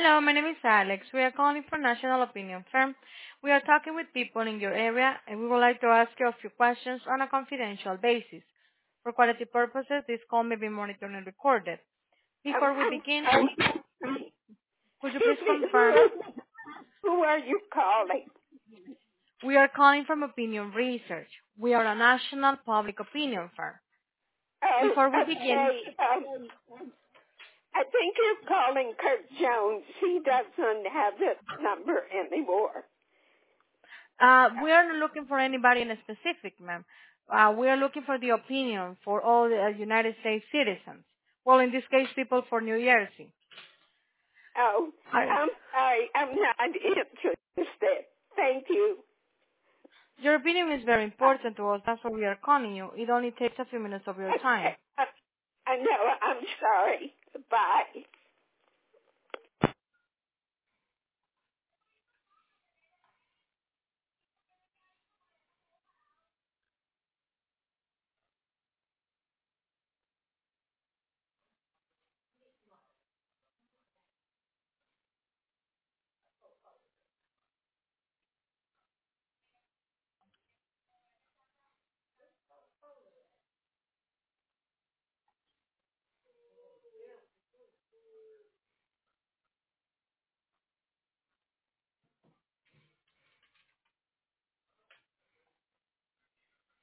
Hello, my name is Alex. We are calling from National Opinion Firm. We are talking with people in your area, and we would like to ask you a few questions on a confidential basis. For quality purposes, this call may be monitored and recorded. Before we begin, could you please confirm? Who are you calling? We are calling from Opinion Research. We are a national public opinion firm. Before we begin, I think you're calling Kurt Jones. He doesn't have this number anymore. we are not looking for anybody in specific, ma'am. We are looking for the opinion for all the United States citizens. Well, in this case, people for New Jersey. Oh, Hi. I'm sorry. I'm not interested. Thank you. Your opinion is very important to us. That's why we are calling you. It only takes a few minutes of your time. I know. I'm sorry. Bye.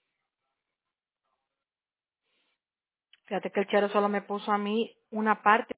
Fíjate que el chero solo me puso a mí una parte